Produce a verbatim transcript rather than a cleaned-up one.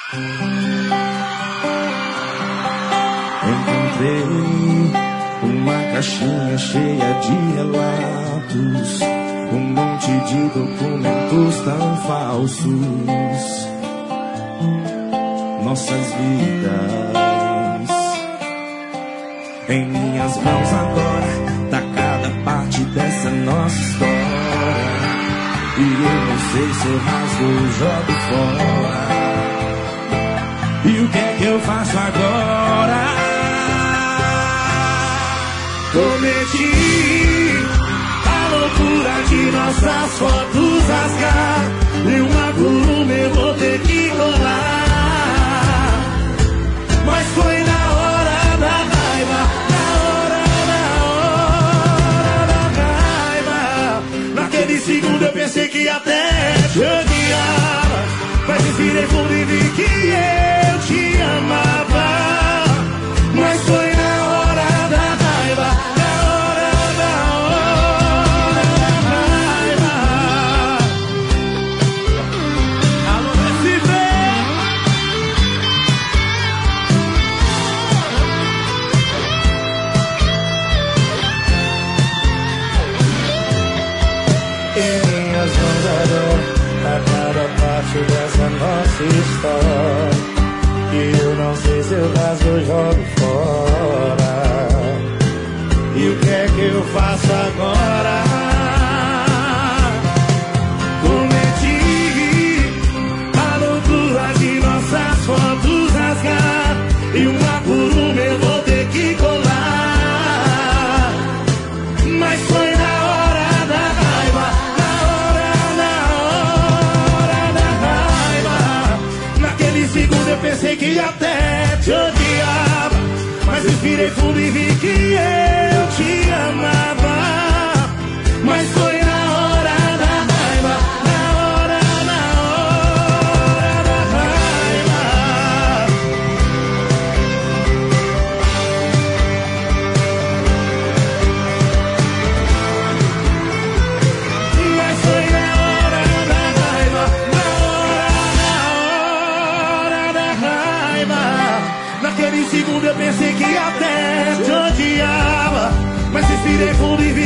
Encontrei uma caixinha cheia de relatos, um monte de documentos tão falsos. Nossas vidas em minhas mãos agora, tá cada parte dessa nossa história. E eu não sei se eu rasgo ou jogo fora. E o que é que eu faço agora? Cometi a loucura de nossas fotos rasgar, e uma por uma eu vou ter que colar. Mas foi na hora da raiva, na hora, na hora da raiva. Naquele segundo eu pensei que até te odiava, mas respirei fundo e vi que eu te amava. Mas foi na hora da raiva, na hora, na hora da raiva. Alô, Recife! Em minhas mãos agora, a cada parte dessa nossa história, que eu não sei se eu rasgo ou jogo fora. E o que é que eu faço agora? Cometi a loucura de nossas fotos rasgar, e uma por uma eu vou ter que colar. Mas foi na hora da raiva, na hora, na hora da raiva. Naquele segundo eu pensei que até te odiava, mas respirei fundo e vi que eu te amava. Mas foi na hora da raiva, na hora, na hora da raiva. Mas foi na hora da raiva, na hora, na hora da raiva. Naquele segundo eu pensei que até te odiava, mas respirei fundo e vi